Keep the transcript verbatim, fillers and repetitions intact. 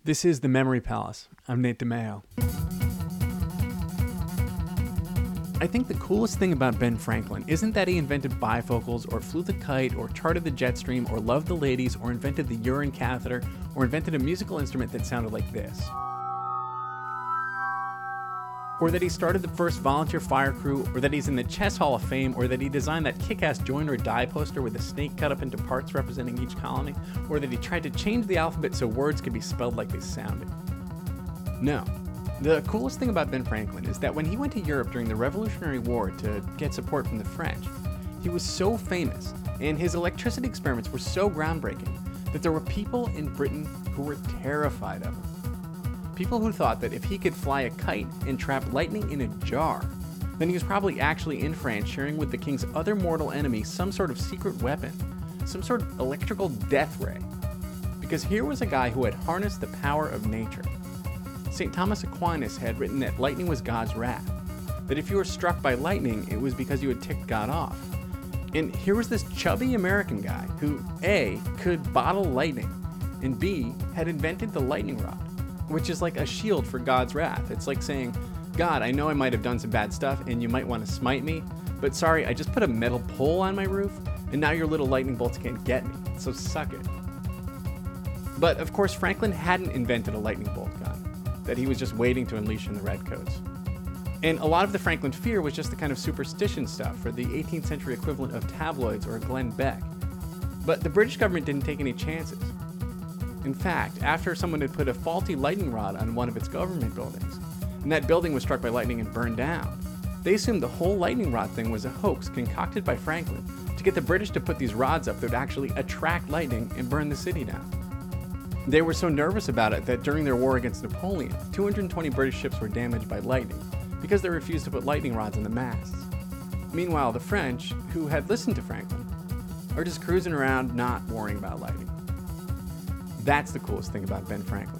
This is The Memory Palace. I'm Nate DeMeo. I think the coolest thing about Ben Franklin isn't that he invented bifocals, or flew the kite, or charted the jet stream, or loved the ladies, or invented the urine catheter, or invented a musical instrument that sounded like this. Or that he started the first volunteer fire crew, or that he's in the Chess Hall of Fame, or that he designed that kick-ass join or die poster with a snake cut up into parts representing each colony, or that he tried to change the alphabet so words could be spelled like they sounded. No. The coolest thing about Ben Franklin is that when he went to Europe during the Revolutionary War to get support from the French, he was so famous, and his electricity experiments were so groundbreaking, that there were people in Britain who were terrified of him. People who thought that if he could fly a kite and trap lightning in a jar, then he was probably actually in France sharing with the king's other mortal enemy some sort of secret weapon, some sort of electrical death ray. Because here was a guy who had harnessed the power of nature. Saint Thomas Aquinas had written that lightning was God's wrath, that if you were struck by lightning, it was because you had ticked God off. And here was this chubby American guy who, A, could bottle lightning, and B, had invented the lightning rod, which is like a shield for God's wrath. It's like saying, God, I know I might have done some bad stuff and you might want to smite me, but sorry, I just put a metal pole on my roof and now your little lightning bolts can't get me, so suck it. But of course, Franklin hadn't invented a lightning bolt gun that he was just waiting to unleash in the redcoats. And a lot of the Franklin fear was just the kind of superstition stuff for the eighteenth century equivalent of tabloids or Glenn Beck. But the British government didn't take any chances. In fact, after someone had put a faulty lightning rod on one of its government buildings, and that building was struck by lightning and burned down, they assumed the whole lightning rod thing was a hoax concocted by Franklin to get the British to put these rods up that would actually attract lightning and burn the city down. They were so nervous about it that during their war against Napoleon, two hundred twenty British ships were damaged by lightning because they refused to put lightning rods in the masts. Meanwhile, the French, who had listened to Franklin, are just cruising around not worrying about lightning. That's the coolest thing about Ben Franklin.